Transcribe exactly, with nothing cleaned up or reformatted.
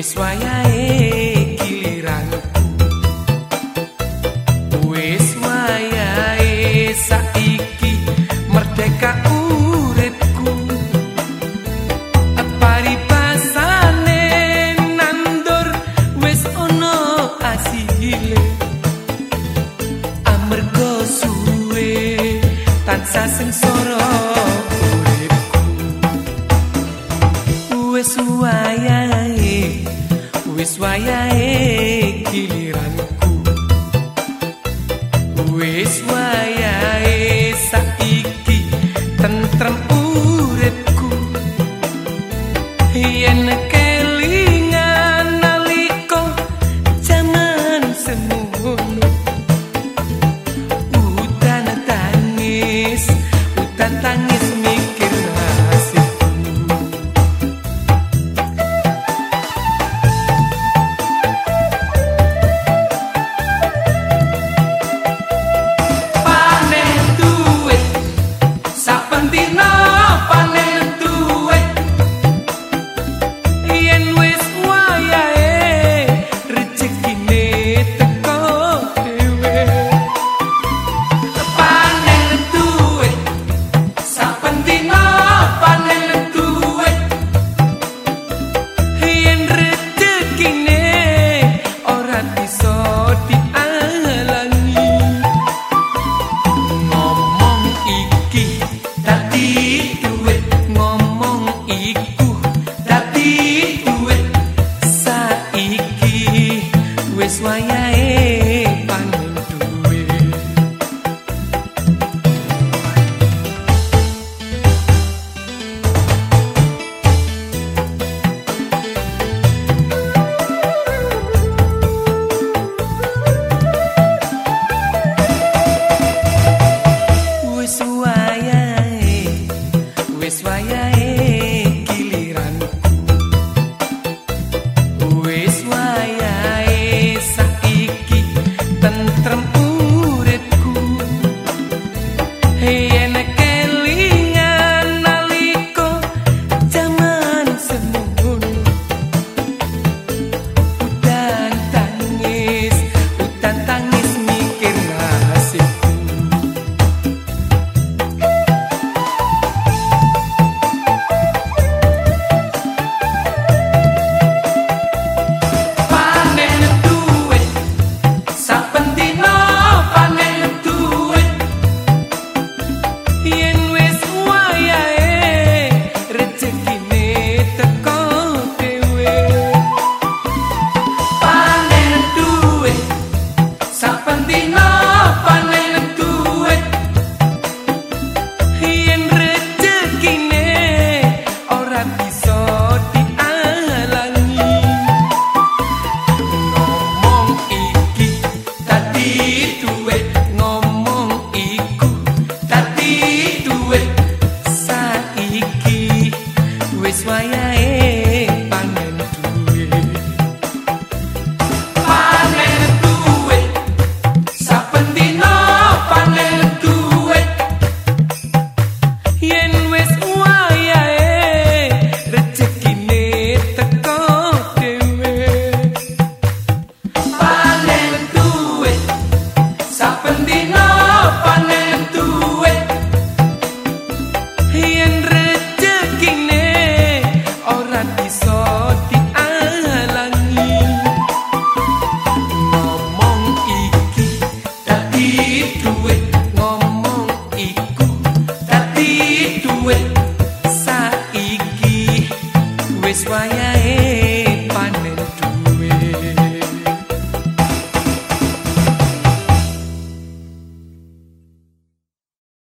wis wayahe giliranku, wis wayahe saiki merdeka uripku. Paripasane nandur wis ono asile, amarga suwe tansah sengsara uripku. Wis wayahe, wis wayahe giliranku, wis wayahe saiki tentrem uripku. Yen kelingan nalika jaman semono, udan tangis, udan tangis mikir nasibku. Panen duit saben dina, panen duit. Yen wis wayahe rezekine teko dhewe. Panen duit saben dina, panen duit. Yen rezekine ora bisa dialangi. Ngomong iki dadi duit, ngomong iku dadi duit. Saiki wis wayahe panen duit. Wis wayahe, wis wayahe giliranku, wis wayahe saiki tentrem uripku. Yen kelingan nalika jaman semono, udan tangis, udan tangis mikir nasibku. Panen duit saben dina, panen duit. Yen wis wayahe rezekine teko dhewe. Panen duit saben dina, panen duit. Yen rezekine ora bisa dialangi. Ngomong iki dadi duit, ngomong iku dadi duit. Saiki wis wayahe panen duit. Panen duit saben dina, panen duit. Yen wis wayahe rezekine teko dhewe. Panen duit saben dina, panen duit. Yen rezekine ora bisa dialangi. Ngomong iki dadi duit, ngomong iku dadi duit. Saiki wis wayahe